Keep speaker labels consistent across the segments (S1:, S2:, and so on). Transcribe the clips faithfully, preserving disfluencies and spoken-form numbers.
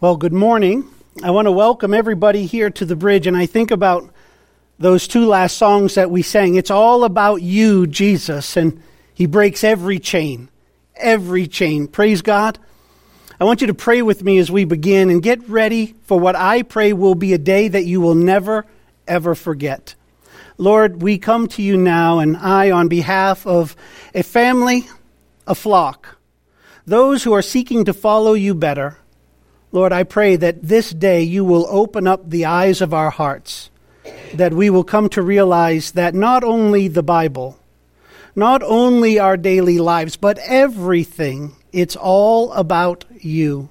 S1: Well, good morning. I want to welcome everybody here to the bridge, and I think about those two last songs that we sang. It's all about you, Jesus, and he breaks every chain, every chain. Praise God. I want you to pray with me as we begin and get ready for what I pray will be a day that you will never, ever forget. Lord, we come to you now, and I, on behalf of a family, a flock, those who are seeking to follow you better, Lord, I pray that this day you will open up the eyes of our hearts, that we will come to realize that not only the Bible, not only our daily lives, but everything, it's all about you.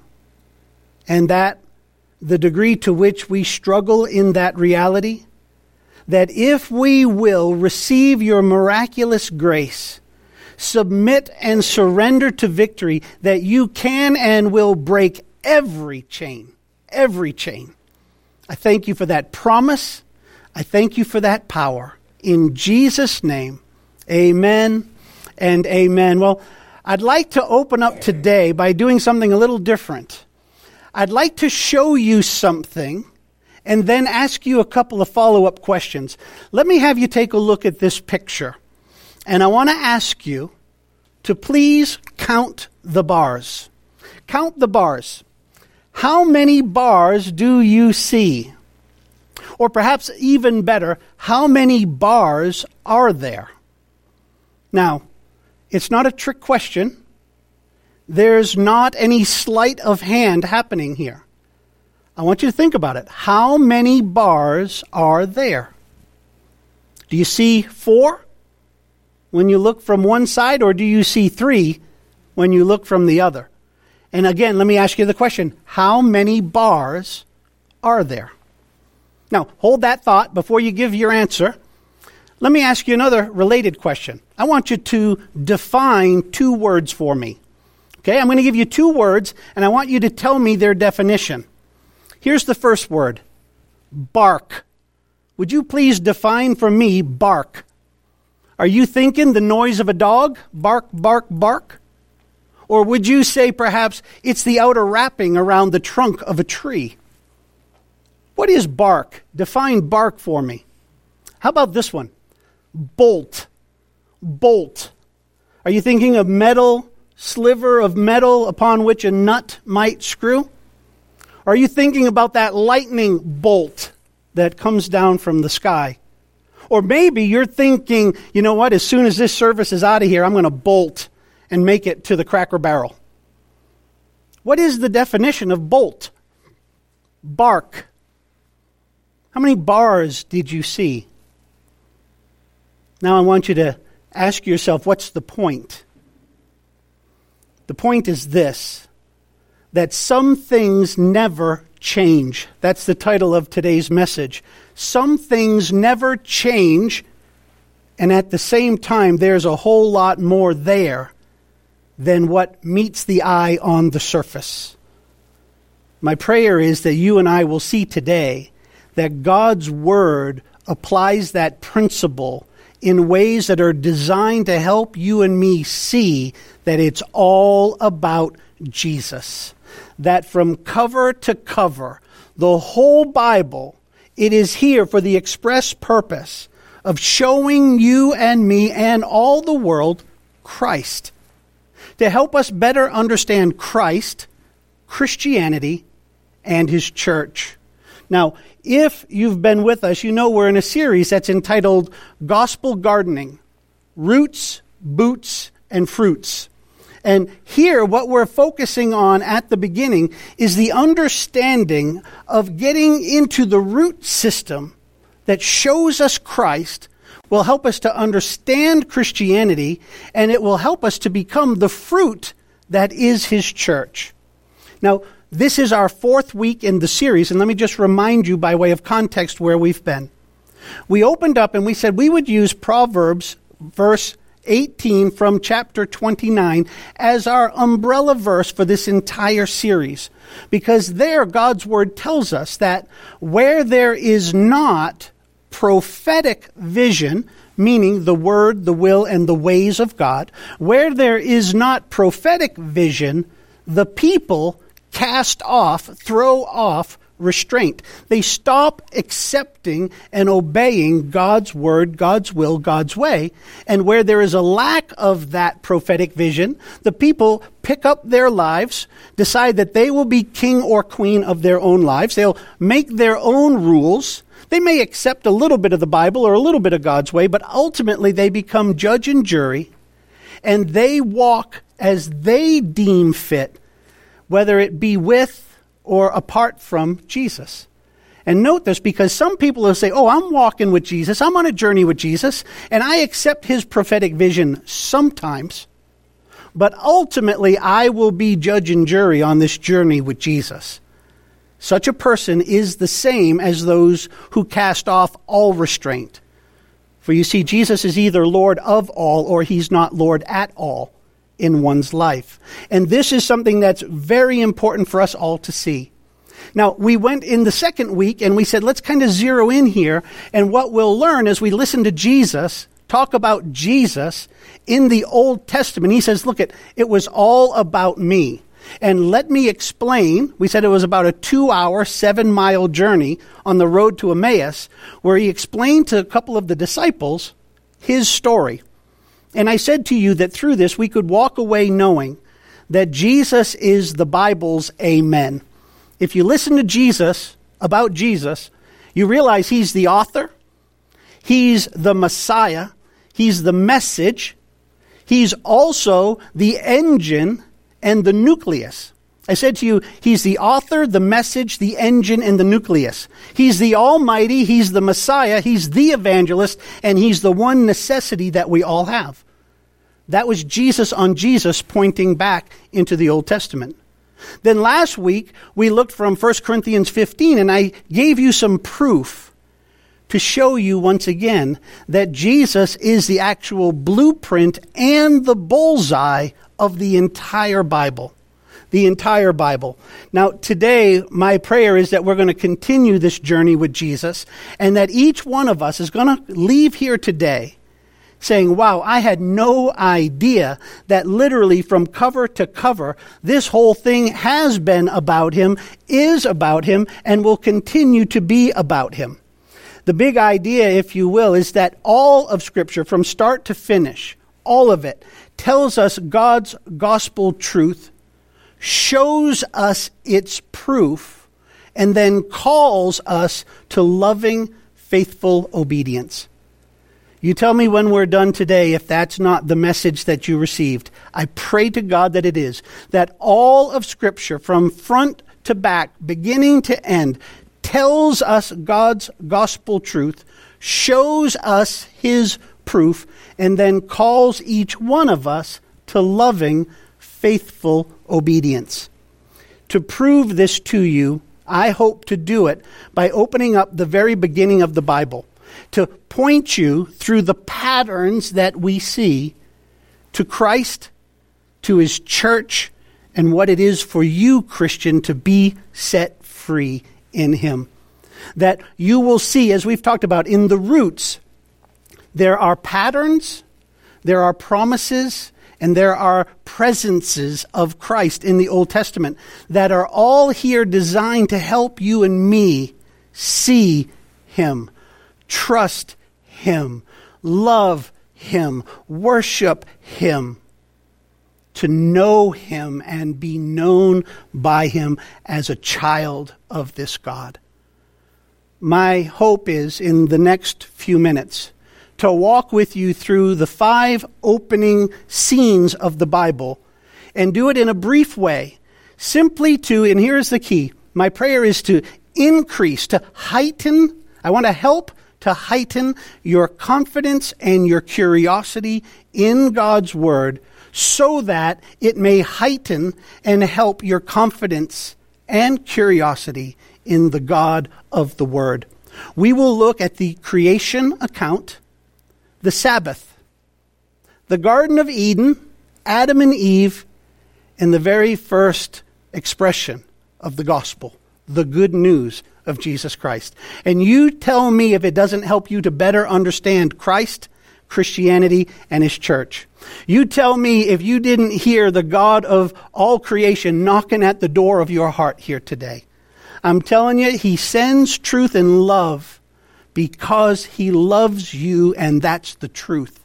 S1: And that the degree to which we struggle in that reality, that if we will receive your miraculous grace, submit and surrender to victory, that you can and will break every chain, every chain. I thank you for that promise. I thank you for that power. In Jesus' name, amen and amen. Well, I'd like to open up today by doing something a little different. I'd like to show you something and then ask you a couple of follow-up questions. Let me have you take a look at this picture. And I want to ask you to please count the bars. Count the bars. How many bars do you see? Or perhaps even better, how many bars are there? Now, it's not a trick question. There's not any sleight of hand happening here. I want you to think about it. How many bars are there? Do you see four when you look from one side, or do you see three when you look from the other? And again, let me ask you the question, how many bars are there? Now, hold that thought before you give your answer. Let me ask you another related question. I want you to define two words for me. Okay, I'm going to give you two words, and I want you to tell me their definition. Here's the first word, bark. Would you please define for me bark? Are you thinking the noise of a dog? Bark, bark, bark? Or would you say perhaps it's the outer wrapping around the trunk of a tree? What is bark? Define bark for me. How about this one? Bolt. Bolt. Are you thinking of metal, sliver of metal upon which a nut might screw? Or are you thinking about that lightning bolt that comes down from the sky? Or maybe you're thinking, you know what, as soon as this service is out of here, I'm going to bolt and make it to the Cracker Barrel. What is the definition of bolt? Bark. How many bars did you see? Now I want you to ask yourself, what's the point? The point is this, that some things never change. That's the title of today's message. Some things never change, and at the same time, there's a whole lot more there than what meets the eye on the surface. My prayer is that you and I will see today that God's Word applies that principle in ways that are designed to help you and me see that it's all about Jesus. That from cover to cover, the whole Bible, it is here for the express purpose of showing you and me and all the world Christ. To help us better understand Christ, Christianity, and His church. Now, if you've been with us, you know we're in a series that's entitled Gospel Gardening, Roots, Boots, and Fruits. And here, what we're focusing on at the beginning is the understanding of getting into the root system that shows us Christ, will help us to understand Christianity, and it will help us to become the fruit that is His church. Now, this is our fourth week in the series, and let me just remind you by way of context where we've been. We opened up and we said we would use Proverbs verse eighteen from chapter twenty-nine as our umbrella verse for this entire series. Because there God's Word tells us that where there is not prophetic vision, meaning the Word, the will, and the ways of God, where there is not prophetic vision, the people cast off, throw off restraint. They stop accepting and obeying God's word, God's will, God's way. And where there is a lack of that prophetic vision, the people pick up their lives, decide that they will be king or queen of their own lives. They'll make their own rules. They may accept a little bit of the Bible or a little bit of God's way, but ultimately they become judge and jury, and they walk as they deem fit, whether it be with or apart from Jesus. And note this, because some people will say, oh, I'm walking with Jesus, I'm on a journey with Jesus, and I accept his prophetic vision sometimes, but ultimately I will be judge and jury on this journey with Jesus. Such a person is the same as those who cast off all restraint. For you see, Jesus is either Lord of all or he's not Lord at all in one's life. And this is something that's very important for us all to see. Now, we went in the second week and we said, let's kind of zero in here. And what we'll learn as we listen to Jesus talk about Jesus in the Old Testament. He says, look, it, it was all about me. And let me explain. We said it was about a two-hour, seven-mile journey on the road to Emmaus, where he explained to a couple of the disciples his story. And I said to you that through this, we could walk away knowing that Jesus is the Bible's amen. If you listen to Jesus, about Jesus, you realize he's the author, he's the Messiah, he's the message, he's also the engine and the nucleus. I said to you, he's the author, the message, the engine, and the nucleus. He's the Almighty, he's the Messiah, he's the evangelist, and he's the one necessity that we all have. That was Jesus on Jesus pointing back into the Old Testament. Then last week, we looked from First Corinthians fifteen, and I gave you some proof to show you once again that Jesus is the actual blueprint and the bullseye of the entire Bible. The entire Bible. Now, today, my prayer is that we're going to continue this journey with Jesus, and that each one of us is going to leave here today saying, wow, I had no idea that literally from cover to cover, this whole thing has been about him, is about him, and will continue to be about him. The big idea, if you will, is that all of Scripture, from start to finish, all of it, tells us God's gospel truth, shows us its proof, and then calls us to loving, faithful obedience. You tell me when we're done today if that's not the message that you received. I pray to God that it is. That all of Scripture, from front to back, beginning to end, tells us God's gospel truth, shows us his proof, and then calls each one of us to loving, faithful obedience. To prove this to you, I hope to do it by opening up the very beginning of the Bible, to point you through the patterns that we see to Christ, to his church, and what it is for you, Christian, to be set free in him. That you will see, as we've talked about, in the roots, there are patterns, there are promises, and there are presences of Christ in the Old Testament that are all here designed to help you and me see him, trust him, love him, worship him, to know him and be known by him as a child of this God. My hope is, in the next few minutes, to walk with you through the five opening scenes of the Bible and do it in a brief way, simply to, and here's the key, my prayer is to increase, to heighten, I want to help to heighten your confidence and your curiosity in God's Word so that it may heighten and help your confidence and curiosity in the God of the Word. We will look at the creation account, the Sabbath, the Garden of Eden, Adam and Eve, and the very first expression of the gospel, the good news of Jesus Christ. And you tell me if it doesn't help you to better understand Christ, Christianity, and his church. You tell me if you didn't hear the God of all creation knocking at the door of your heart here today. I'm telling you, he sends truth and love because he loves you, and that's the truth.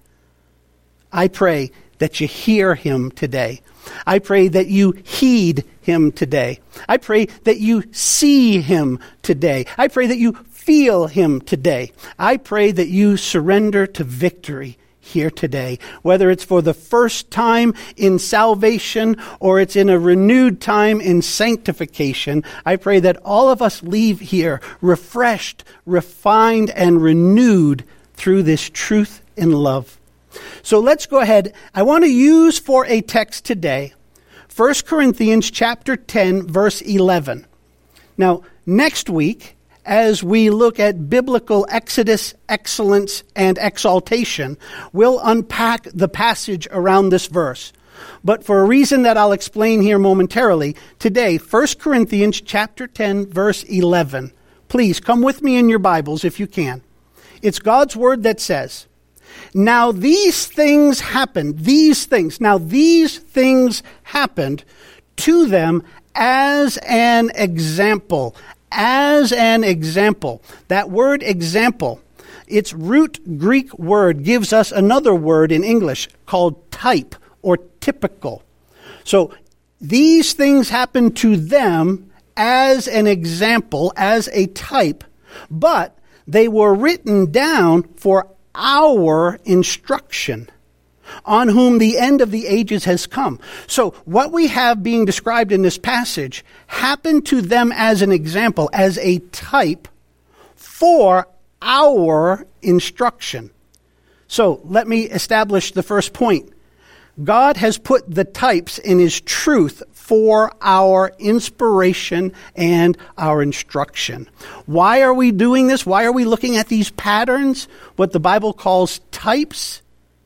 S1: I pray that you hear him today. I pray that you heed him today. I pray that you see him today. I pray that you feel him today. I pray that you surrender to victory here today, whether it's for the first time in salvation or it's in a renewed time in sanctification. I pray that all of us leave here refreshed, refined, and renewed through this truth and love. So let's go ahead. I want to use for a text today, First Corinthians chapter ten, verse eleven. Now, next week, as we look at biblical exodus, excellence, and exaltation, we'll unpack the passage around this verse. But for a reason that I'll explain here momentarily, today, First Corinthians chapter ten, verse eleven. Please come with me in your Bibles if you can. It's God's word that says, Now these things happened, these things, now these things happened to them as an example, as an example. That word example, its root Greek word gives us another word in English called type or typical. So these things happened to them as an example, as a type, but they were written down for our instruction, on whom the end of the ages has come. So what we have being described in this passage happened to them as an example, as a type for our instruction. So let me establish the first point. God has put the types in his truth for our inspiration and our instruction. Why are we doing this? Why are we looking at these patterns, what the Bible calls types?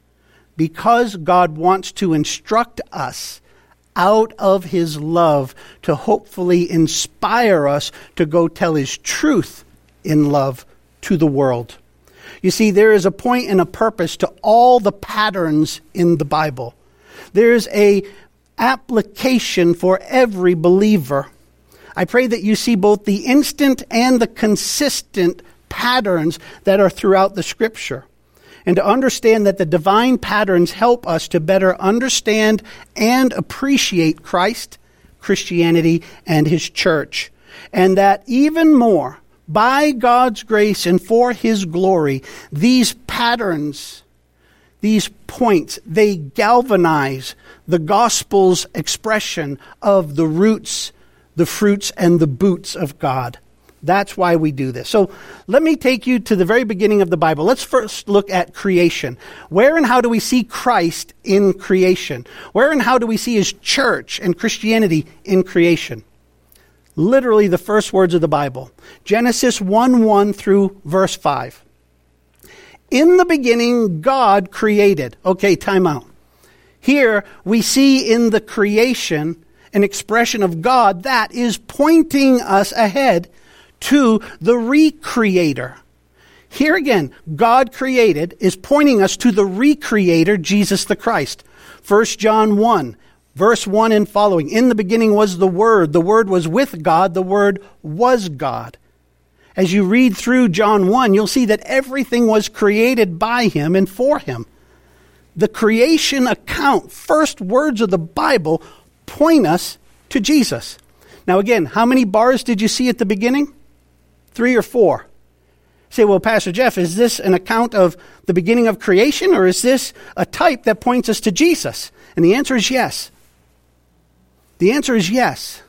S1: Because God wants to instruct us out of his love to hopefully inspire us to go tell his truth in love to the world. You see, there is a point and a purpose to all the patterns in the Bible. There's a application for every believer. I pray that you see both the instant and the consistent patterns that are throughout the Scripture, and to understand that the divine patterns help us to better understand and appreciate Christ, Christianity, and his church. And that even more, by God's grace and for his glory, these patterns, these points, they galvanize the gospel's expression of the roots, the fruits, and the boots of God. That's why we do this. So let me take you to the very beginning of the Bible. Let's first look at creation. Where and how do we see Christ in creation? Where and how do we see his church and Christianity in creation? Literally the first words of the Bible. Genesis one one through verse five. In the beginning, God created. Okay, time out. Here we see in the creation an expression of God that is pointing us ahead to the recreator. Here again, God created is pointing us to the recreator, Jesus the Christ. First John one, verse one and following. In the beginning was the Word. The Word was with God. The Word was God. As you read through John one, you'll see that everything was created by him and for him. The creation account, first words of the Bible, point us to Jesus. Now again, how many bars did you see at the beginning? Three or four? You say, well, Pastor Jeff, is this an account of the beginning of creation, or is this a type that points us to Jesus? And the answer is yes. The answer is yes.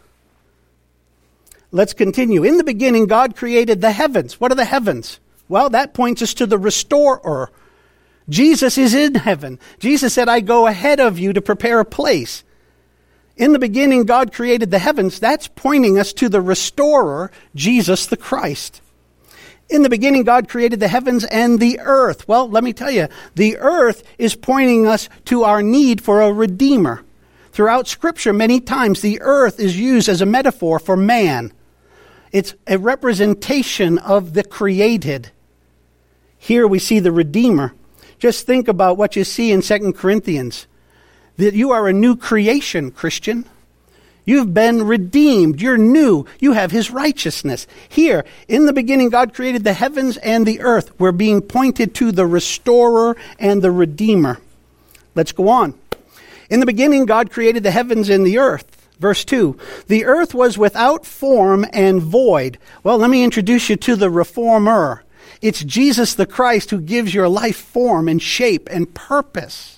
S1: Let's continue. In the beginning, God created the heavens. What are the heavens? Well, that points us to the restorer. Jesus is in heaven. Jesus said, I go ahead of you to prepare a place. In the beginning, God created the heavens. That's pointing us to the restorer, Jesus the Christ. In the beginning, God created the heavens and the earth. Well, let me tell you, the earth is pointing us to our need for a redeemer. Throughout Scripture, many times, the earth is used as a metaphor for man. It's a representation of the created. Here we see the Redeemer. Just think about what you see in Second Corinthians, that you are a new creation, Christian. You've been redeemed. You're new. You have his righteousness. Here, in the beginning, God created the heavens and the earth. We're being pointed to the restorer and the redeemer. Let's go on. In the beginning, God created the heavens and the earth. Verse two, the earth was without form and void. Well, let me introduce you to the reformer. It's Jesus the Christ who gives your life form and shape and purpose.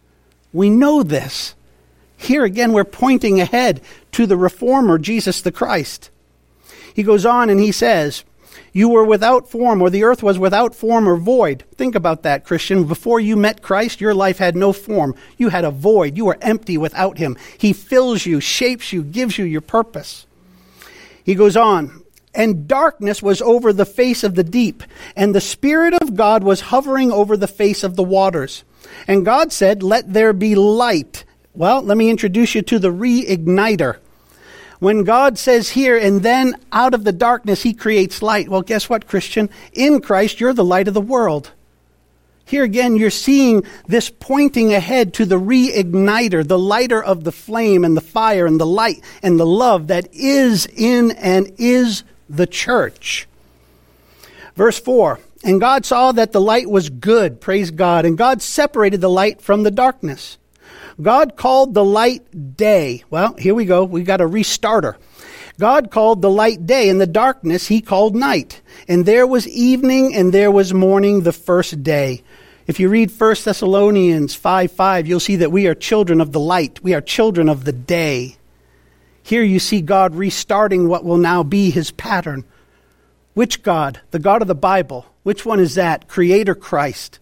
S1: We know this. Here again, we're pointing ahead to the reformer, Jesus the Christ. He goes on and he says, you were without form, or the earth was without form or void. Think about that, Christian. Before you met Christ, your life had no form. You had a void. You were empty without him. He fills you, shapes you, gives you your purpose. He goes on, and darkness was over the face of the deep, and the Spirit of God was hovering over the face of the waters. And God said, let there be light. Well, let me introduce you to the reigniter. When God says here, and then out of the darkness he creates light. Well, guess what, Christian? In Christ, you're the light of the world. Here again, you're seeing this pointing ahead to the reigniter, the lighter of the flame and the fire and the light and the love that is in and is the church. Verse four, and God saw that the light was good, praise God, and God separated the light from the darkness. God called the light day. Well, here we go. We got a restarter. God called the light day, and the darkness he called night. And there was evening, and there was morning the first day. If you read First Thessalonians five five, you'll see that we are children of the light. We are children of the day. Here you see God restarting what will now be his pattern. Which God? The God of the Bible. Which one is that? Creator Christ.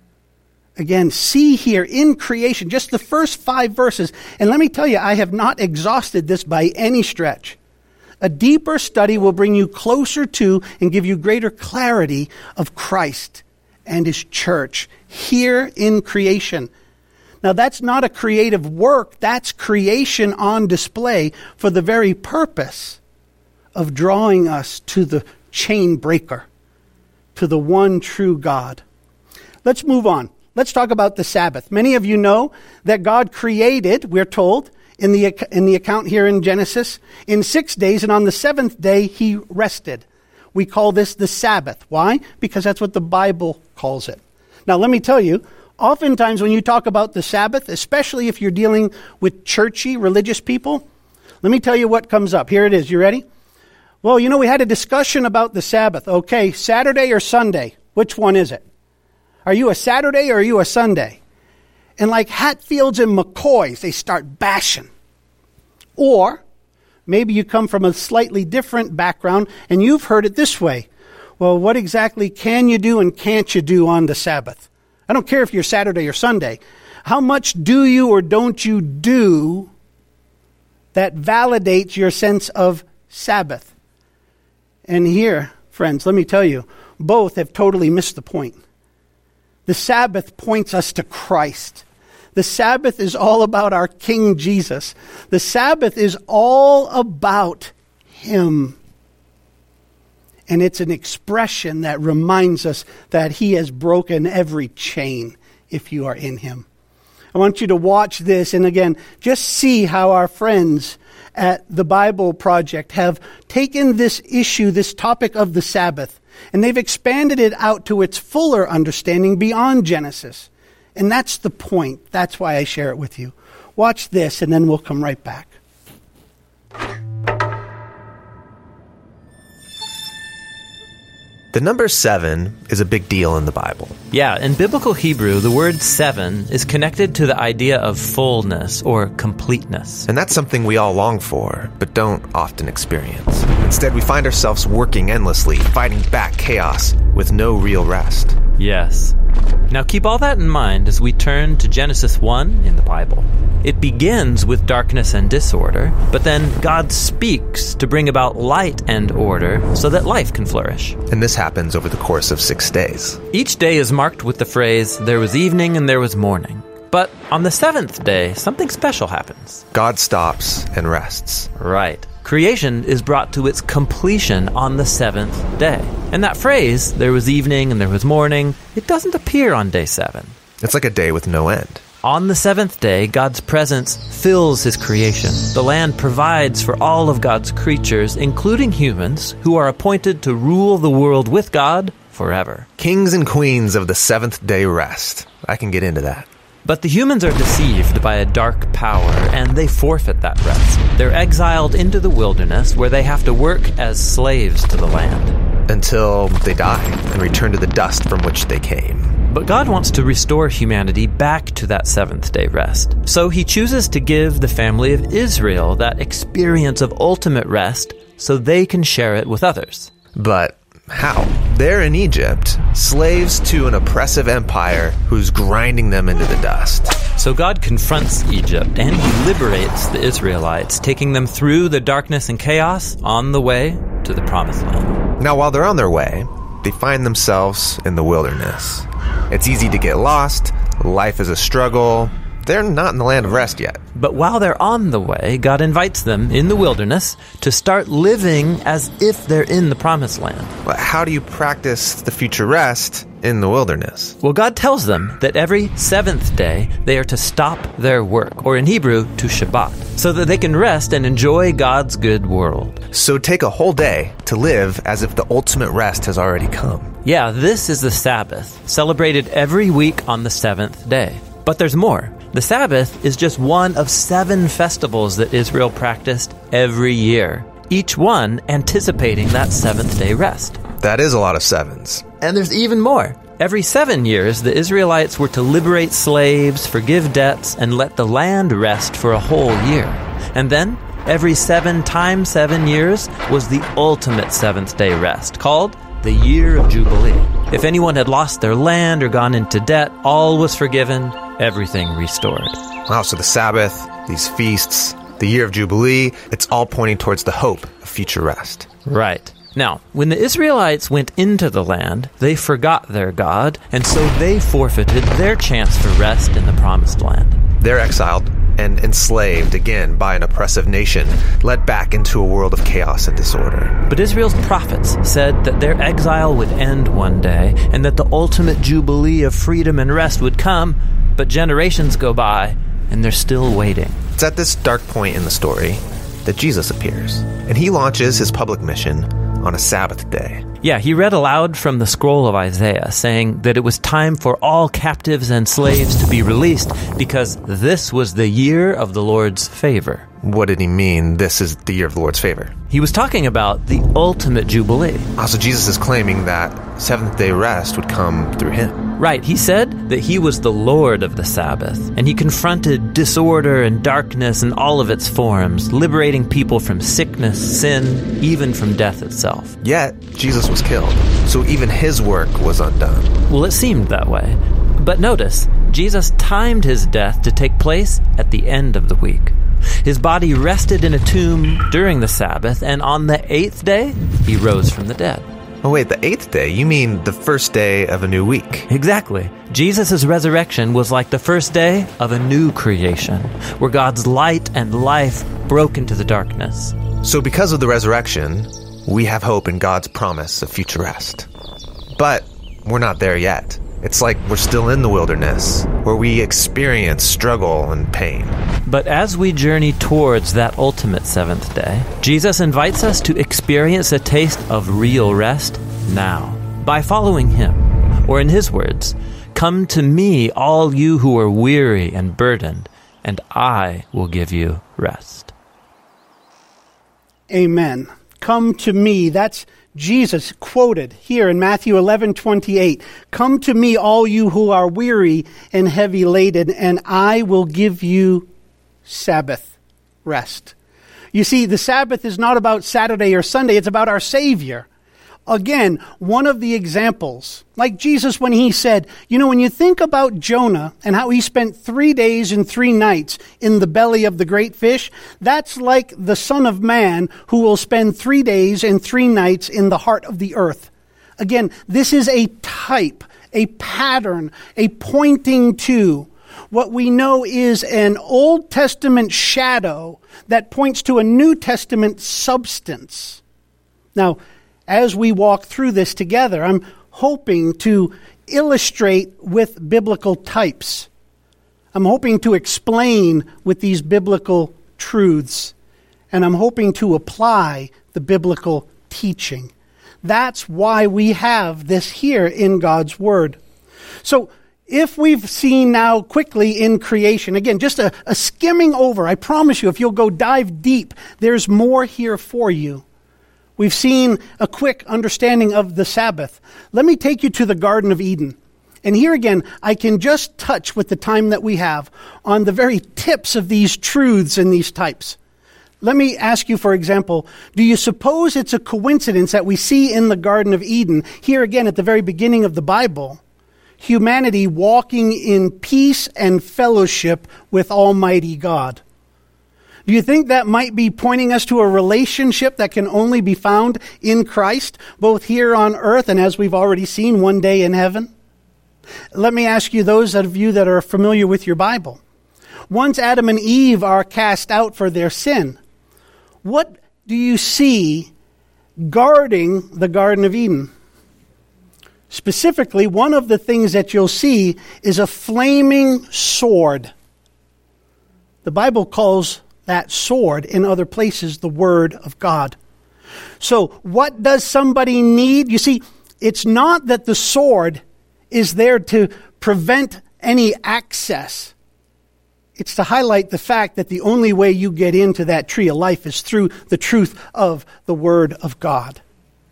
S1: Again, see here in creation, just the first five verses. And let me tell you, I have not exhausted this by any stretch. A deeper study will bring you closer to and give you greater clarity of Christ and his church here in creation. Now, that's not a creative work. That's creation on display for the very purpose of drawing us to the chain breaker, to the one true God. Let's move on. Let's talk about the Sabbath. Many of you know that God created, we're told, in the, in the account here in Genesis, in six days, and on the seventh day he rested. We call this the Sabbath. Why? Because that's what the Bible calls it. Now, let me tell you, oftentimes when you talk about the Sabbath, especially if you're dealing with churchy, religious people, let me tell you what comes up. Here it is. You ready? Well, you know, we had a discussion about the Sabbath. Okay, Saturday or Sunday? Which one is it? Are you a Saturday or are you a Sunday? And like Hatfields and McCoys, they start bashing. Or maybe you come from a slightly different background and you've heard it this way. Well, what exactly can you do and can't you do on the Sabbath? I don't care if you're Saturday or Sunday. How much do you or don't you do that validates your sense of Sabbath? And here, friends, let me tell you, both have totally missed the point. The Sabbath points us to Christ. The Sabbath is all about our King Jesus. The Sabbath is all about him. And it's an expression that reminds us that he has broken every chain if you are in him. I want you to watch this and again, just see how our friends at the Bible Project have taken this issue, this topic of the Sabbath, and they've expanded it out to its fuller understanding beyond Genesis. And that's the point. That's why I share it with you. Watch this, and then we'll come right back.
S2: The number seven is a big deal in the Bible.
S3: Yeah, in biblical Hebrew, the word seven is connected to the idea of fullness or completeness.
S2: And that's something we all long for, but don't often experience. Instead, we find ourselves working endlessly, fighting back chaos with no real rest.
S3: Yes. Now keep all that in mind as we turn to Genesis one in the Bible. It begins with darkness and disorder, but then God speaks to bring about light and order so that life can flourish.
S2: And this happens over the course of six days.
S3: Each day is marked with the phrase, there was evening and there was morning. But on the seventh day, something special happens.
S2: God stops and rests.
S3: Right. Creation is brought to its completion on the seventh day. And that phrase, there was evening and there was morning, it doesn't appear on day seven.
S2: It's like a day with no end.
S3: On the seventh day, God's presence fills his creation. The land provides for all of God's creatures, including humans, who are appointed to rule the world with God forever.
S2: Kings and queens of the seventh day rest. I can get into that.
S3: But the humans are deceived by a dark power, and they forfeit that rest. They're exiled into the wilderness, where they have to work as slaves to the land.
S2: Until they die and return to the dust from which they came.
S3: But God wants to restore humanity back to that seventh-day rest. So he chooses to give the family of Israel that experience of ultimate rest so they can share it with others.
S2: But how? They're in Egypt, slaves to an oppressive empire who's grinding them into the dust.
S3: So God confronts Egypt and he liberates the Israelites, taking them through the darkness and chaos on the way to the Promised Land.
S2: Now, while they're on their way, they find themselves in the wilderness. It's easy to get lost. Life is a struggle. They're not in the land of rest yet.
S3: But while they're on the way, God invites them in the wilderness to start living as if they're in the Promised Land.
S2: But how do you practice the future rest in the wilderness?
S3: Well, God tells them that every seventh day they are to stop their work, or in Hebrew, to Shabbat, so that they can rest and enjoy God's good world.
S2: So take a whole day to live as if the ultimate rest has already come.
S3: Yeah, this is the Sabbath, celebrated every week on the seventh day. But there's more. The Sabbath is just one of seven festivals that Israel practiced every year, each one anticipating that seventh-day rest.
S2: That is a lot of sevens.
S3: And there's even more. Every seven years, the Israelites were to liberate slaves, forgive debts, and let the land rest for a whole year. And then, every seven times seven years was the ultimate seventh-day rest, called the Year of Jubilee. If anyone had lost their land or gone into debt, all was forgiven, everything restored.
S2: Wow, so the Sabbath, these feasts, the Year of Jubilee, it's all pointing towards the hope of future rest.
S3: Right. Now, when the Israelites went into the land, they forgot their God, and so they forfeited their chance for rest in the Promised Land.
S2: They're exiled and enslaved again by an oppressive nation, led back into a world of chaos and disorder.
S3: But Israel's prophets said that their exile would end one day, and that the ultimate jubilee of freedom and rest would come, but generations go by, and they're still waiting.
S2: It's at this dark point in the story that Jesus appears, and he launches his public mission on a Sabbath day.
S3: Yeah, he read aloud from the scroll of Isaiah, saying that it was time for all captives and slaves to be released because this was the year of the Lord's favor.
S2: What did he mean, this is the year of the Lord's favor?
S3: He was talking about the ultimate jubilee.
S2: Also, Jesus is claiming that seventh-day rest would come through him.
S3: Right, he said that he was the Lord of the Sabbath, and he confronted disorder and darkness in all of its forms, liberating people from sickness, sin, even from death itself.
S2: Yet, Jesus was killed, so even his work was undone.
S3: Well, it seemed that way. But notice, Jesus timed his death to take place at the end of the week. His body rested in a tomb during the Sabbath, and on the eighth day, he rose from the dead.
S2: Oh wait, the eighth day? You mean the first day of a new week?
S3: Exactly. Jesus' resurrection was like the first day of a new creation, where God's light and life broke into the darkness.
S2: So because of the resurrection, we have hope in God's promise of future rest. But we're not there yet. It's like we're still in the wilderness, where we experience struggle and pain.
S3: But as we journey towards that ultimate seventh day, Jesus invites us to experience a taste of real rest now, by following him. Or in his words, "Come to me, all you who are weary and burdened, and I will give you rest."
S1: Amen. Come to me. That's Jesus quoted here in Matthew eleven twenty-eight. Come to me, all you who are weary and heavy laden, and I will give you Sabbath rest. You see, the Sabbath is not about Saturday or Sunday. It's about our Savior. Again, one of the examples, like Jesus when he said, you know, when you think about Jonah and how he spent three days and three nights in the belly of the great fish, that's like the Son of Man who will spend three days and three nights in the heart of the earth. Again, this is a type, a pattern, a pointing to what we know is an Old Testament shadow that points to a New Testament substance. Now, as we walk through this together, I'm hoping to illustrate with biblical types. I'm hoping to explain with these biblical truths, and I'm hoping to apply the biblical teaching. That's why we have this here in God's Word. So, if we've seen now quickly in creation, again, just a, a skimming over, I promise you, if you'll go dive deep, there's more here for you. We've seen a quick understanding of the Sabbath. Let me take you to the Garden of Eden. And here again, I can just touch with the time that we have on the very tips of these truths and these types. Let me ask you, for example, do you suppose it's a coincidence that we see in the Garden of Eden, here again at the very beginning of the Bible, humanity walking in peace and fellowship with Almighty God? Do you think that might be pointing us to a relationship that can only be found in Christ, both here on earth and, as we've already seen, one day in heaven? Let me ask you, those of you that are familiar with your Bible, once Adam and Eve are cast out for their sin, what do you see guarding the Garden of Eden? Specifically, one of the things that you'll see is a flaming sword. The Bible calls that sword in other places the Word of God. So what does somebody need? You see, it's not that the sword is there to prevent any access. It's to highlight the fact that the only way you get into that tree of life is through the truth of the Word of God.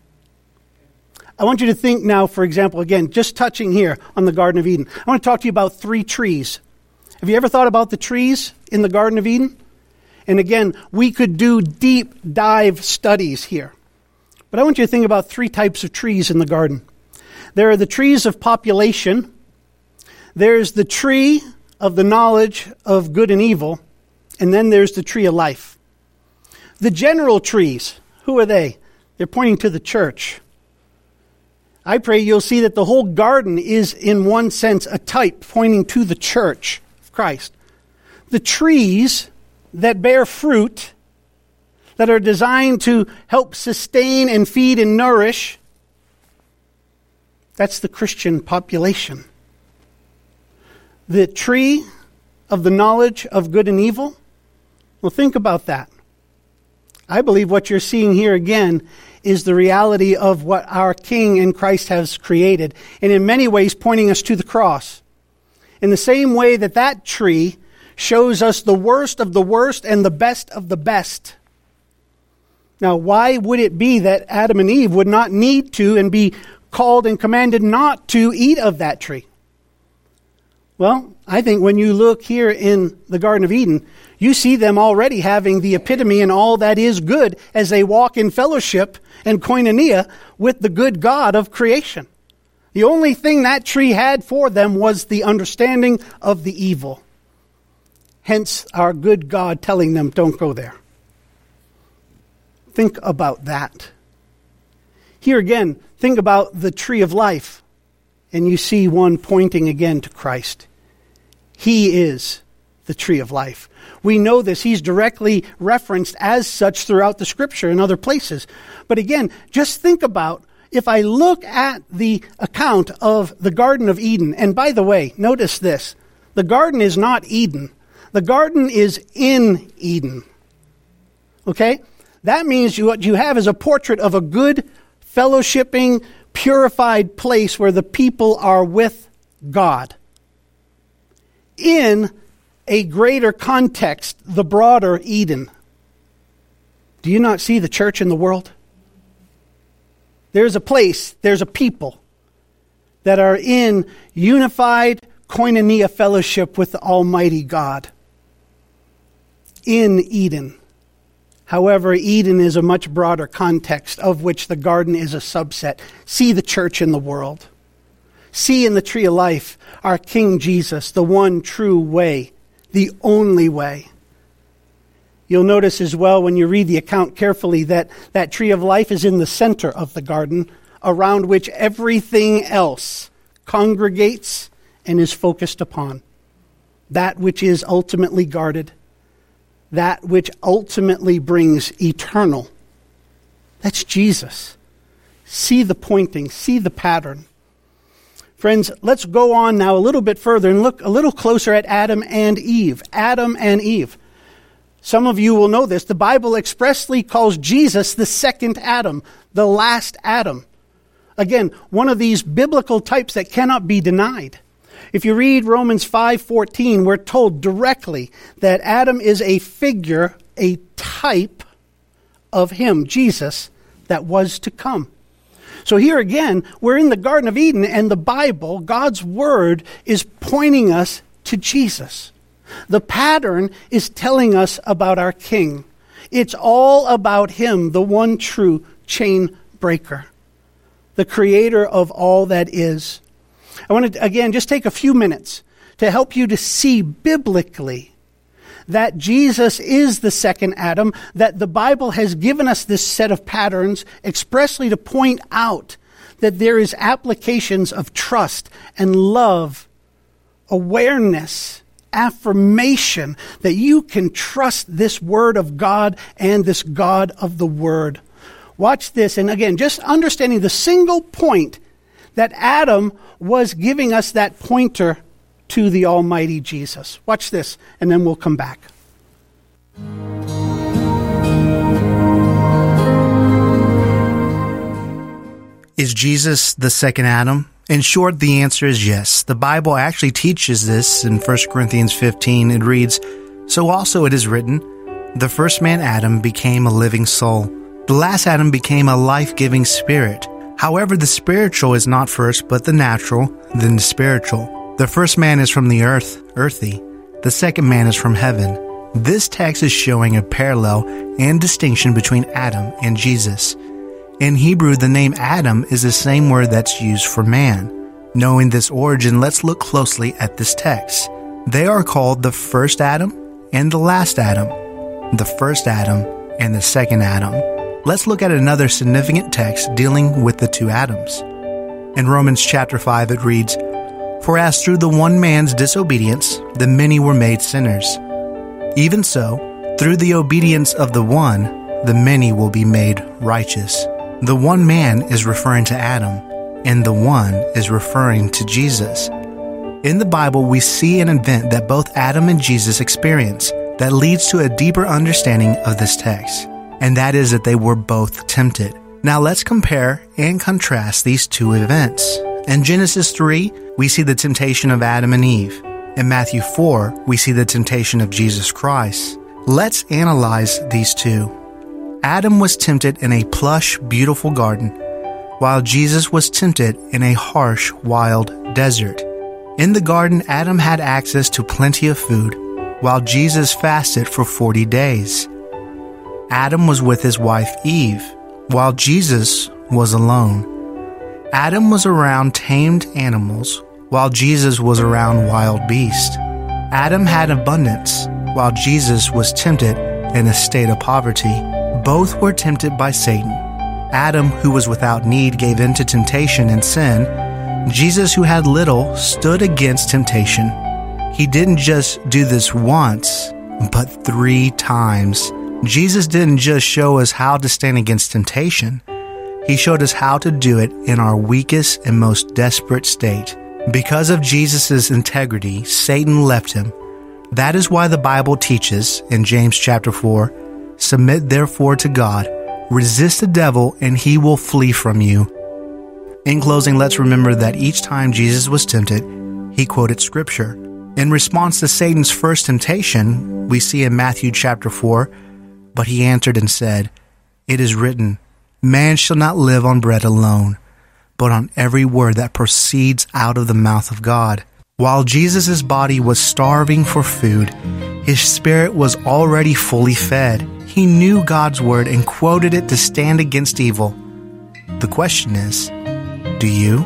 S1: I want you to think now, for example, again, just touching here on the Garden of Eden. I want to talk to you about three trees. Have you ever thought about the trees in the Garden of Eden? And again, we could do deep dive studies here. But I want you to think about three types of trees in the garden. There are the trees of population. There's the tree of the knowledge of good and evil. And then there's the tree of life. The general trees, who are they? They're pointing to the church. I pray you'll see that the whole garden is, in one sense, a type pointing to the church of Christ. The trees that bear fruit, that are designed to help sustain and feed and nourish, that's the Christian population. The tree of the knowledge of good and evil, well, think about that. I believe what you're seeing here again is the reality of what our King and Christ has created, and in many ways pointing us to the cross. In the same way that that tree shows us the worst of the worst and the best of the best. Now, why would it be that Adam and Eve would not need to and be called and commanded not to eat of that tree? Well, I think when you look here in the Garden of Eden, you see them already having the epitome in all that is good as they walk in fellowship and koinonia with the good God of creation. The only thing that tree had for them was the understanding of the evil. Hence, our good God telling them, don't go there. Think about that. Here again, think about the tree of life, and you see one pointing again to Christ. He is the tree of life. We know this. He's directly referenced as such throughout the Scripture and other places. But again, just think about, if I look at the account of the Garden of Eden, and by the way, notice this, the garden is not Eden. The garden is in Eden. Okay? That means you, what you have is a portrait of a good, fellowshipping, purified place where the people are with God. In a greater context, the broader Eden. Do you not see the church in the world? There's a place, there's a people that are in unified koinonia fellowship with the Almighty God. In Eden. However, Eden is a much broader context of which the garden is a subset. See the church in the world. See in the tree of life our King Jesus, the one true way, the only way. You'll notice as well when you read the account carefully that that tree of life is in the center of the garden, around which everything else congregates and is focused upon. that which is ultimately guarded, that which ultimately brings eternal. That's Jesus. See the pointing, see the pattern. Friends, let's go on now a little bit further and look a little closer at Adam and Eve. Adam and Eve. Some of you will know this. The Bible expressly calls Jesus the second Adam, the last Adam. Again, one of these biblical types that cannot be denied. If you read Romans five fourteen, we're told directly that Adam is a figure, a type of him, Jesus, that was to come. So here again, we're in the Garden of Eden, and the Bible, God's Word, is pointing us to Jesus. The pattern is telling us about our King. It's all about him, the one true chain breaker, the creator of all that is. I want to, again, just take a few minutes to help you to see biblically that Jesus is the second Adam, that the Bible has given us this set of patterns expressly to point out that there is applications of trust and love, awareness, affirmation, that you can trust this Word of God and this God of the Word. Watch this, and again, just understanding the single point that Adam was giving us that pointer to the Almighty Jesus. Watch this, and then we'll come back.
S4: Is Jesus the second Adam? In short, the answer is yes. The Bible actually teaches this in First Corinthians fifteen. It reads, "So also it is written, the first man Adam became a living soul. The last Adam became a life-giving spirit. However, the spiritual is not first, but the natural, then the spiritual. The first man is from the earth, earthy. The second man is from heaven." This text is showing a parallel and distinction between Adam and Jesus. In Hebrew, the name Adam is the same word that's used for man. Knowing this origin, let's look closely at this text. They are called the first Adam and the last Adam. The first Adam and the second Adam. Let's look at another significant text dealing with the two Adams. In Romans chapter five, it reads, "For as through the one man's disobedience, the many were made sinners, even so, through the obedience of the one, the many will be made righteous." The one man is referring to Adam, and the one is referring to Jesus. In the Bible, we see an event that both Adam and Jesus experience that leads to a deeper understanding of this text, and that is that they were both tempted. Now let's compare and contrast these two events. In Genesis three, we see the temptation of Adam and Eve. In Matthew four, we see the temptation of Jesus Christ. Let's analyze these two. Adam was tempted in a plush, beautiful garden, while Jesus was tempted in a harsh, wild desert. In the garden, Adam had access to plenty of food, while Jesus fasted for forty days. Adam was with his wife Eve, while Jesus was alone. Adam was around tamed animals, while Jesus was around wild beasts. Adam had abundance, while Jesus was tempted in a state of poverty. Both were tempted by Satan. Adam, who was without need, gave in to temptation and sin. Jesus, who had little, stood against temptation. He didn't just do this once, but three times. Jesus didn't just show us how to stand against temptation. He showed us how to do it in our weakest and most desperate state. Because of Jesus' integrity, Satan left him. That is why the Bible teaches in James chapter four, "Submit therefore to God, resist the devil, and he will flee from you." In closing, let's remember that each time Jesus was tempted, he quoted scripture. In response to Satan's first temptation, we see in Matthew chapter four, "But he answered and said, It is written, man shall not live on bread alone, but on every word that proceeds out of the mouth of God." While Jesus' body was starving for food, his spirit was already fully fed. He knew God's word and quoted it to stand against evil. The question is, do you?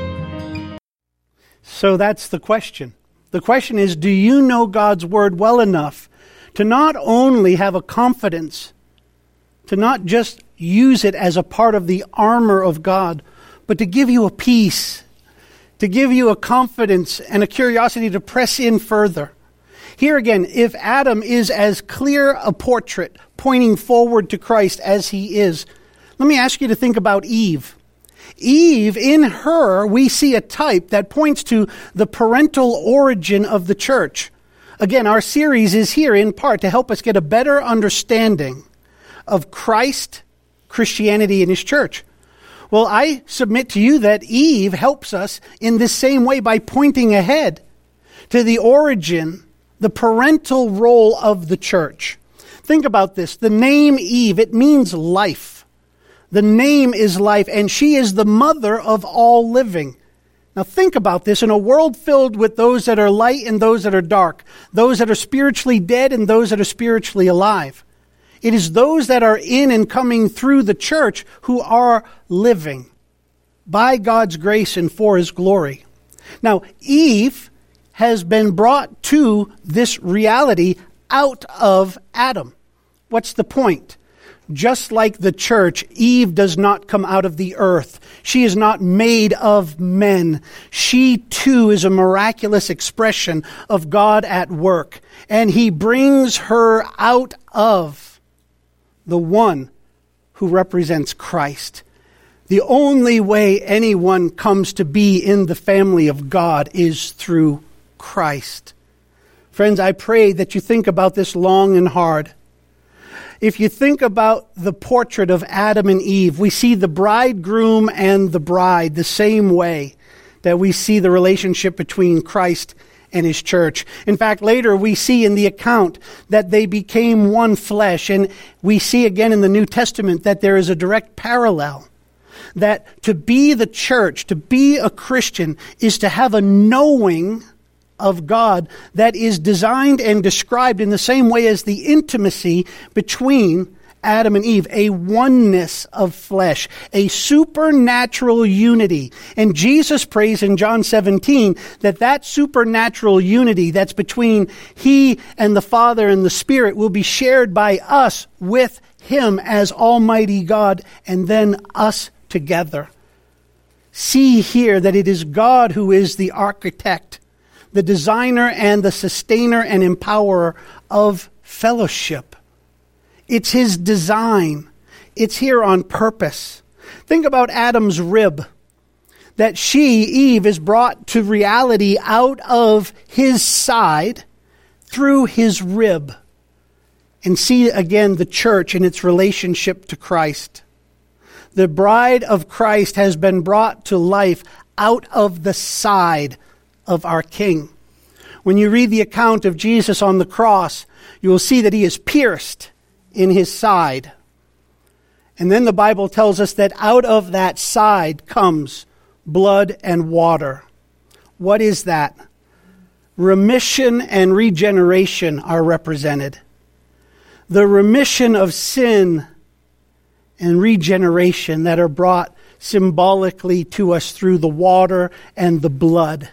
S1: So that's the question. The question is, do you know God's word well enough to not only have a confidence, to not just use it as a part of the armor of God, but to give you a peace, to give you a confidence and a curiosity to press in further? Here again, if Adam is as clear a portrait pointing forward to Christ as he is, let me ask you to think about Eve. Eve, in her, we see a type that points to the parental origin of the church. Again, our series is here in part to help us get a better understanding of Christ, Christianity, and his church. Well, I submit to you that Eve helps us in this same way by pointing ahead to the origin, the parental role of the church. Think about this. The name Eve, it means life. The name is life, and she is the mother of all living. Now think about this. In a world filled with those that are light and those that are dark, those that are spiritually dead and those that are spiritually alive, it is those that are in and coming through the church who are living by God's grace and for his glory. Now, Eve has been brought to this reality out of Adam. What's the point? Just like the church, Eve does not come out of the earth. She is not made of men. She too is a miraculous expression of God at work. And he brings her out of the one who represents Christ. The only way anyone comes to be in the family of God is through Christ. Friends, I pray that you think about this long and hard. If you think about the portrait of Adam and Eve, we see the bridegroom and the bride the same way that we see the relationship between Christ and his church. In fact, later we see in the account that they became one flesh, and we see again in the New Testament that there is a direct parallel. That to be the church, to be a Christian, is to have a knowing of God that is designed and described in the same way as the intimacy between Adam and Eve, a oneness of flesh, a supernatural unity. And Jesus prays in John seventeen that that supernatural unity that's between he and the Father and the Spirit will be shared by us with him as Almighty God, and then us together. See here that it is God who is the architect, the designer and the sustainer and empowerer of fellowship. It's his design. It's here on purpose. Think about Adam's rib. That she, Eve, is brought to reality out of his side through his rib. And see again the church in its relationship to Christ. The bride of Christ has been brought to life out of the side of our King. When you read the account of Jesus on the cross, you will see that he is pierced in his side. And then the Bible tells us that out of that side comes blood and water. What is that? Remission and regeneration are represented. The remission of sin and regeneration that are brought symbolically to us through the water and the blood.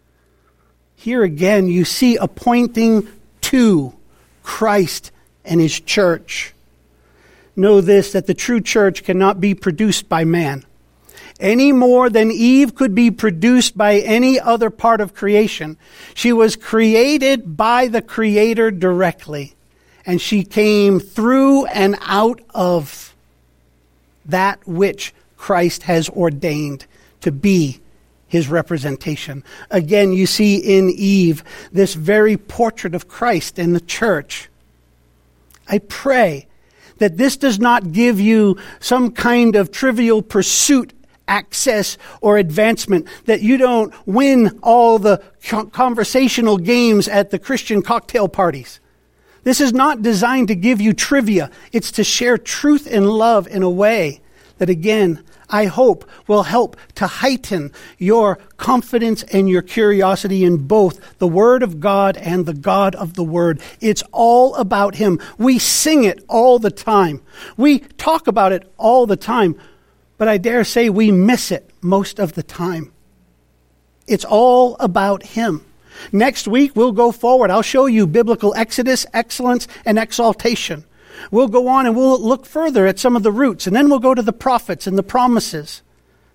S1: Here again, you see a pointing to Christ and his church. Know this, that the true church cannot be produced by man, any more than Eve could be produced by any other part of creation. She was created by the Creator directly, and she came through and out of that which Christ has ordained to be his representation. Again, you see in Eve this very portrait of Christ in the church. I pray that this does not give you some kind of trivial pursuit, access, or advancement, that you don't win all the conversational games at the Christian cocktail parties. This is not designed to give you trivia. It's to share truth and love in a way that, again, I hope will help to heighten your confidence and your curiosity in both the Word of God and the God of the Word. It's all about him. We sing it all the time. We talk about it all the time. But I dare say we miss it most of the time. It's all about him. Next week, we'll go forward. I'll show you biblical exodus, excellence, and exaltation. We'll go on and we'll look further at some of the roots, and then we'll go to the prophets and the promises.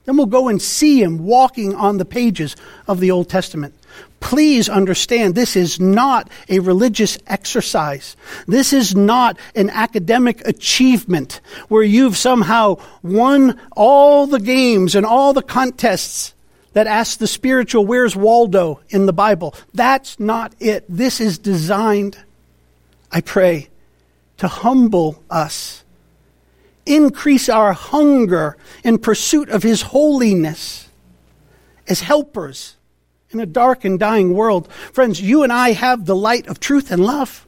S1: Then we'll go and see him walking on the pages of the Old Testament. Please understand, this is not a religious exercise. This is not an academic achievement where you've somehow won all the games and all the contests that ask the spiritual, where's Waldo in the Bible? That's not it. This is designed, I pray, to humble us, increase our hunger in pursuit of his holiness as helpers in a dark and dying world. Friends, you and I have the light of truth and love.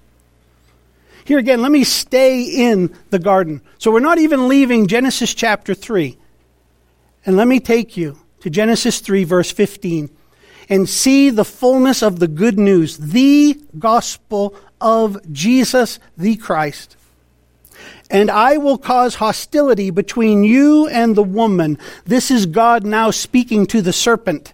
S1: Here again, let me stay in the garden. So we're not even leaving Genesis chapter three. And let me take you to Genesis three, verse fifteen, and see the fullness of the good news, the gospel of Jesus the Christ. And I will cause hostility between you and the woman. This is God now speaking to the serpent.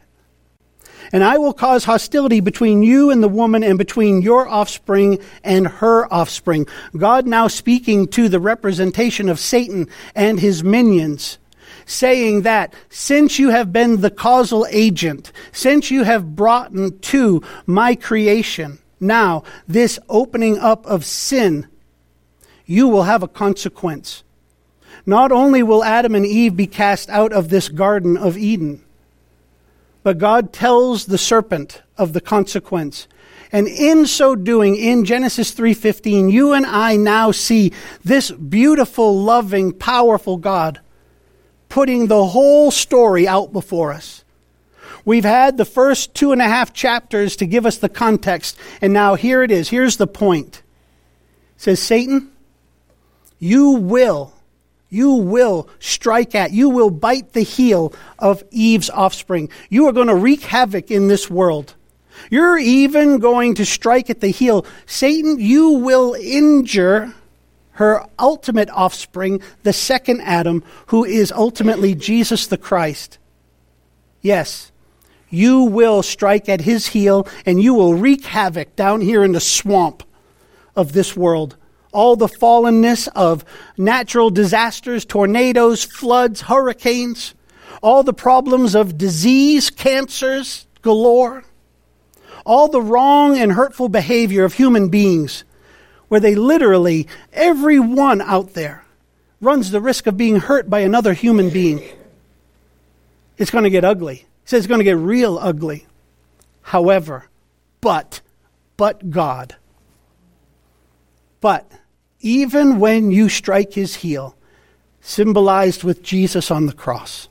S1: And I will cause hostility between you and the woman, and between your offspring and her offspring. God now speaking to the representation of Satan and his minions, saying that since you have been the causal agent, since you have brought to my creation, now this opening up of sin, you will have a consequence. Not only will Adam and Eve be cast out of this Garden of Eden, but God tells the serpent of the consequence. And in so doing, in Genesis three fifteen, you and I now see this beautiful, loving, powerful God putting the whole story out before us. We've had the first two and a half chapters to give us the context, and now here it is. Here's the point. It says, Satan, you will You will strike at, you will bite the heel of Eve's offspring. You are going to wreak havoc in this world. You're even going to strike at the heel. Satan, you will injure her ultimate offspring, the second Adam, who is ultimately Jesus the Christ. Yes, you will strike at his heel, and you will wreak havoc down here in the swamp of this world. All the fallenness of natural disasters, tornadoes, floods, hurricanes, all the problems of disease, cancers galore, all the wrong and hurtful behavior of human beings, where they literally, everyone out there, runs the risk of being hurt by another human being. It's going to get ugly. He says it's going to get real ugly. However, but, but God. But even when you strike his heel, symbolized with Jesus on the cross,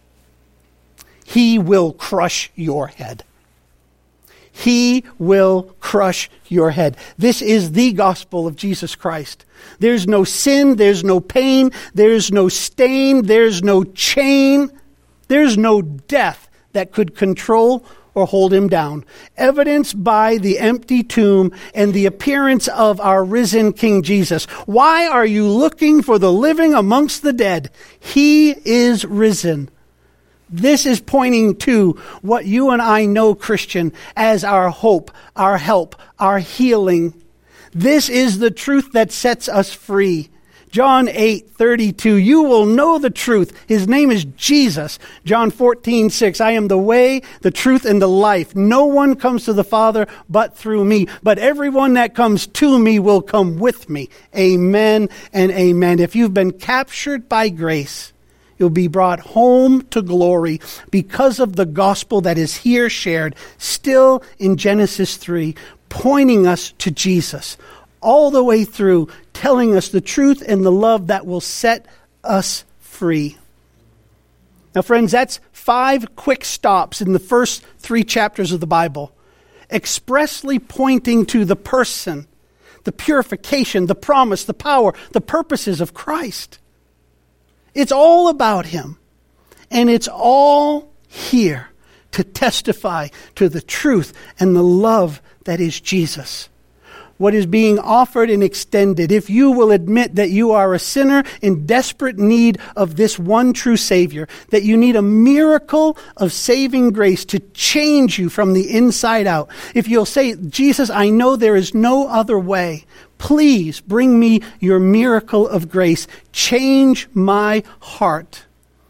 S1: he will crush your head. He will crush your head. This is the gospel of Jesus Christ. There's no sin, there's no pain, there's no stain, there's no chain, there's no death that could control or hold him down. Evidenced by the empty tomb and the appearance of our risen King Jesus. Why are you looking for the living amongst the dead? He is risen. This is pointing to what you and I know, Christian, as our hope, our help, our healing. This is the truth that sets us free. John eight thirty-two, you will know the truth. His name is Jesus. John fourteen six, I am the way, the truth, and the life. No one comes to the Father but through me. But everyone that comes to me will come with me. Amen and amen. If you've been captured by grace, you'll be brought home to glory because of the gospel that is here shared, still in Genesis three, pointing us to Jesus. All the way through, telling us the truth and the love that will set us free. Now, friends, that's five quick stops in the first three chapters of the Bible, expressly pointing to the person, the purification, the promise, the power, the purposes of Christ. It's all about him, and it's all here to testify to the truth and the love that is Jesus. What is being offered and extended, if you will admit that you are a sinner in desperate need of this one true Savior, that you need a miracle of saving grace to change you from the inside out. If you'll say, Jesus, I know there is no other way. Please bring me your miracle of grace. Change my heart.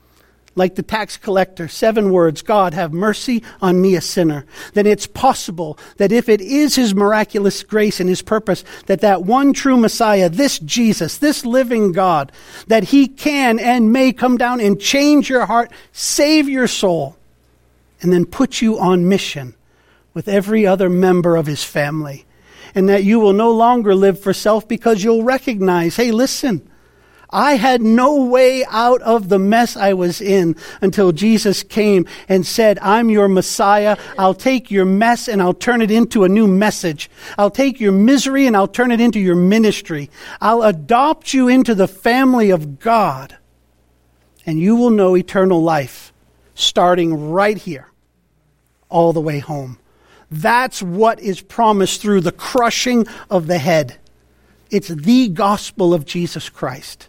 S1: like the tax collector, seven words, God, have mercy on me, a sinner, then it's possible that if it is his miraculous grace and his purpose, that that one true Messiah, this Jesus, this living God, that he can and may come down and change your heart, save your soul, and then put you on mission with every other member of his family. And that you will no longer live for self because you'll recognize, hey, listen, I had no way out of the mess I was in until Jesus came and said, I'm your Messiah. I'll take your mess and I'll turn it into a new message. I'll take your misery and I'll turn it into your ministry. I'll adopt you into the family of God. And you will know eternal life starting right here, all the way home. That's what is promised through the crushing of the head. It's the gospel of Jesus Christ.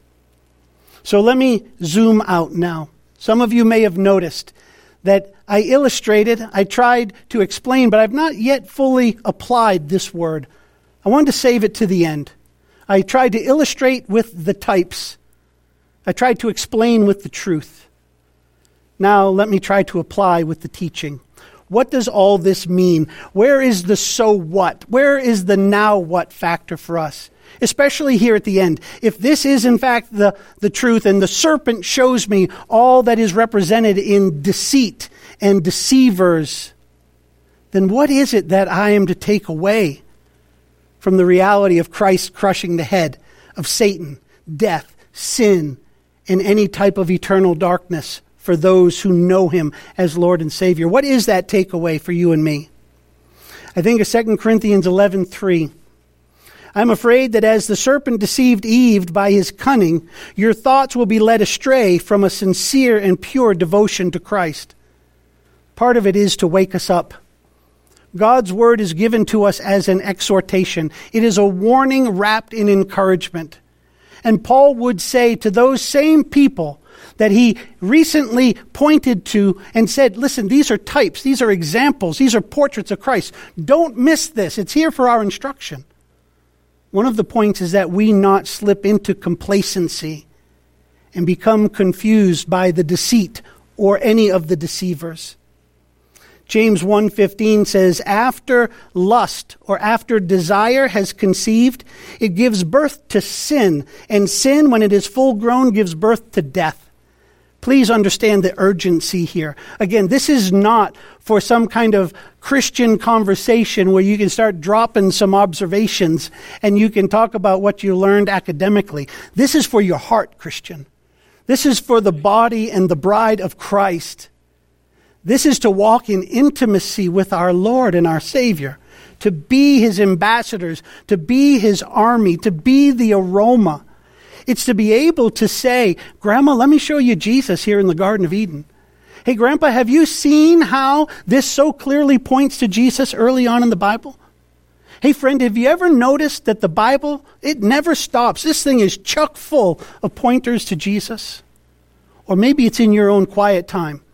S1: So let me zoom out now. Some of you may have noticed that I illustrated, I tried to explain, but I've not yet fully applied this word. I wanted to save it to the end. I tried to illustrate with the types. I tried to explain with the truth. Now let me try to apply with the teaching. What does all this mean? Where is the so what? Where is the now what factor for us? Especially here at the end. If this is in fact the, the truth and the serpent shows me all that is represented in deceit and deceivers, then what is it that I am to take away from the reality of Christ crushing the head of Satan, death, sin, and any type of eternal darkness for those who know him as Lord and Savior? What is that takeaway for you and me? I think of Second Corinthians eleven three. I'm afraid that as the serpent deceived Eve by his cunning, your thoughts will be led astray from a sincere and pure devotion to Christ. Part of it is to wake us up. God's word is given to us as an exhortation. It is a warning wrapped in encouragement. And Paul would say to those same people that he recently pointed to and said, listen, these are types, these are examples, these are portraits of Christ. Don't miss this. It's here for our instruction. One of the points is that we not slip into complacency and become confused by the deceit or any of the deceivers. James one fifteen says, after lust or after desire has conceived, it gives birth to sin, and sin, when it is full grown, gives birth to death. Please understand the urgency here. Again, this is not for some kind of Christian conversation where you can start dropping some observations and you can talk about what you learned academically. This is for your heart, Christian. This is for the body and the bride of Christ. This is to walk in intimacy with our Lord and our Savior, to be his ambassadors, to be his army, to be the aroma. It's to be able to say, Grandma, let me show you Jesus here in the Garden of Eden. Hey, Grandpa, have you seen how this so clearly points to Jesus early on in the Bible? Hey, friend, have you ever noticed that the Bible, it never stops? This thing is chock full of pointers to Jesus. Or maybe it's in your own quiet time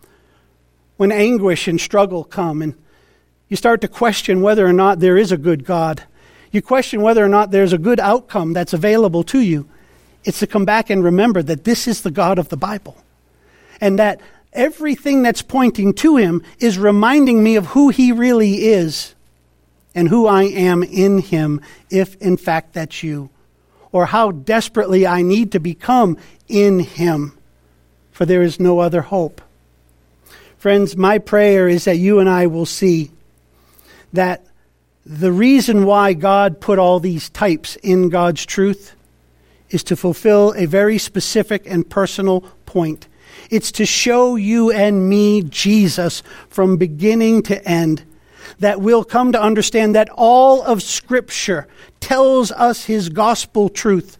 S1: when anguish and struggle come and you start to question whether or not there is a good God. You question whether or not there's a good outcome that's available to you. It's to come back and remember that this is the God of the Bible. And that everything that's pointing to him is reminding me of who he really is and who I am in him, if in fact that's you. Or how desperately I need to become in him, for there is no other hope. Friends, my prayer is that you and I will see that the reason why God put all these types in God's truth is to fulfill a very specific and personal point. It's to show you and me Jesus from beginning to end, that we'll come to understand that all of Scripture tells us his gospel truth,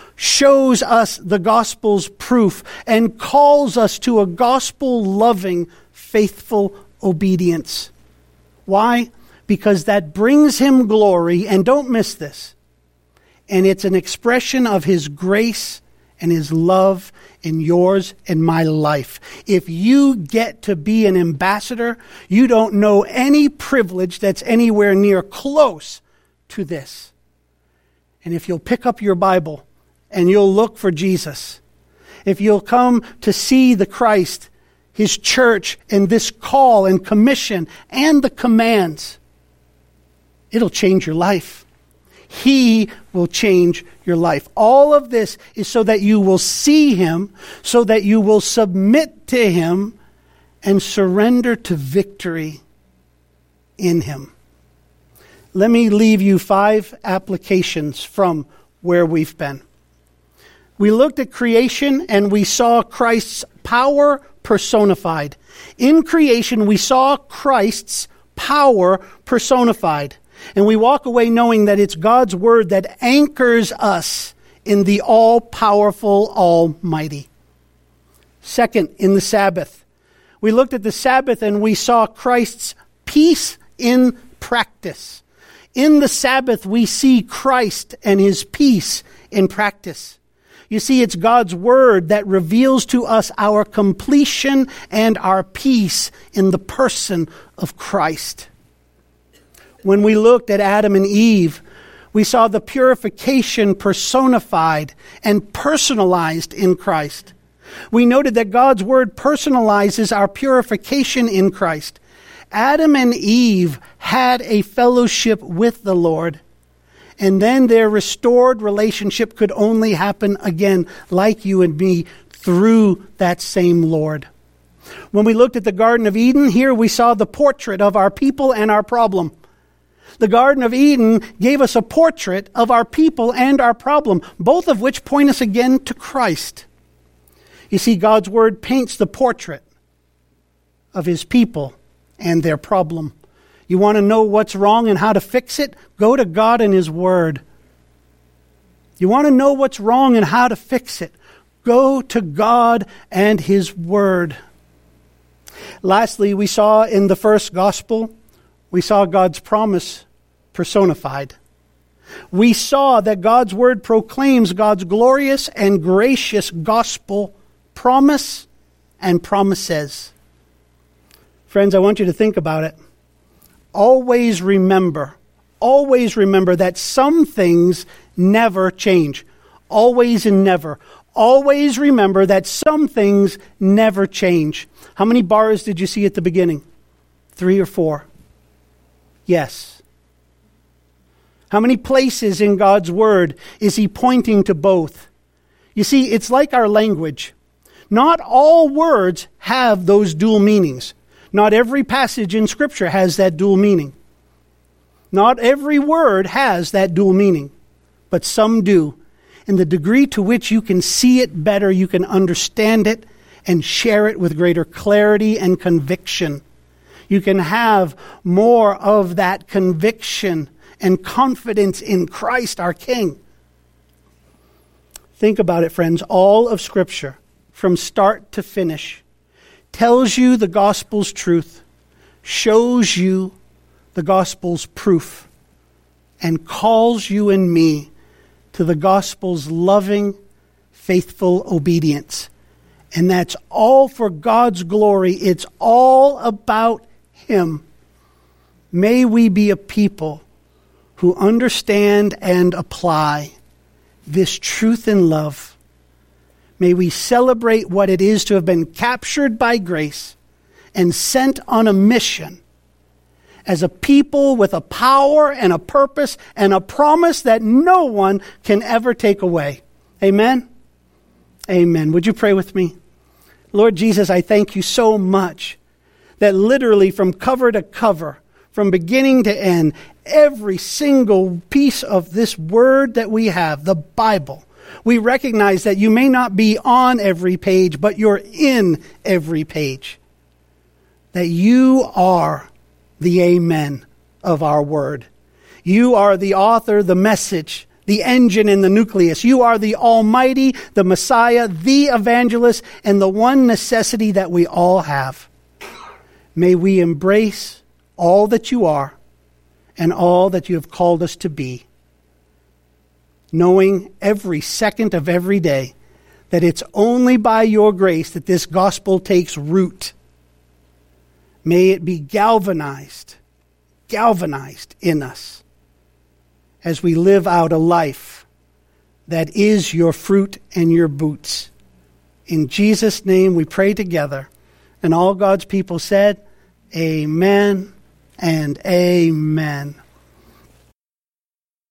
S1: shows us the gospel's proof, and calls us to a gospel-loving, faithful obedience. Why? Because that brings him glory, and don't miss this. And it's an expression of his grace and his love in yours and my life. If you get to be an ambassador, you don't know any privilege that's anywhere near close to this. And if you'll pick up your Bible and you'll look for Jesus, if you'll come to see the Christ his church and this call and commission and the commands, it'll change your life. He will change your life. All of this is so that you will see him, so that you will submit to him and surrender to victory in him. Let me leave you five applications from where we've been. We looked at creation and we saw Christ's power personified. In creation, we saw Christ's power personified. And we walk away knowing that it's God's word that anchors us in the all-powerful Almighty. Second, in the Sabbath. We looked at the Sabbath and we saw Christ's peace in practice. In the Sabbath, we see Christ and his peace in practice. You see, it's God's word that reveals to us our completion and our peace in the person of Christ. When we looked at Adam and Eve, we saw the purification personified and personalized in Christ. We noted that God's word personalizes our purification in Christ. Adam and Eve had a fellowship with the Lord, and then their restored relationship could only happen again, like you and me, through that same Lord. When we looked at the Garden of Eden, here we saw the portrait of our people and our problem. The Garden of Eden gave us a portrait of our people and our problem, both of which point us again to Christ. You see, God's word paints the portrait of his people and their problem. You want to know what's wrong and how to fix it? Go to God and his word. You want to know what's wrong and how to fix it? Go to God and his word. Lastly, we saw in the first gospel, we saw God's promise personified. We saw that God's word proclaims God's glorious and gracious gospel promise and promises. Friends, I want you to think about it. Always remember, always remember that some things never change. Always and never. Always remember that some things never change. How many bars did you see at the beginning? Three or four? Yes. How many places in God's word is he pointing to both? You see, it's like our language. Not all words have those dual meanings. Not every passage in Scripture has that dual meaning. Not every word has that dual meaning, but some do. And the degree to which you can see it better, you can understand it and share it with greater clarity and conviction. You can have more of that conviction and confidence in Christ, our King. Think about it, friends. All of Scripture, from start to finish, tells you the gospel's truth, shows you the gospel's proof, and calls you and me to the gospel's loving, faithful obedience. And that's all for God's glory. It's all about him. May we be a people who understand and apply this truth and love. May we celebrate what it is to have been captured by grace and sent on a mission as a people with a power and a purpose and a promise that no one can ever take away. Amen? Amen. Would you pray with me? Lord Jesus, I thank you so much that literally from cover to cover, from beginning to end, every single piece of this word that we have, the Bible, we recognize that you may not be on every page, but you're in every page. That you are the amen of our word. You are the author, the message, the engine and the nucleus. You are the Almighty, the Messiah, the evangelist, and the one necessity that we all have. May we embrace all that you are and all that you have called us to be, knowing every second of every day that it's only by your grace that this gospel takes root. May it be galvanized, galvanized in us as we live out a life that is your fruit and your boots. In Jesus' name we pray together, And all God's people said, amen and amen.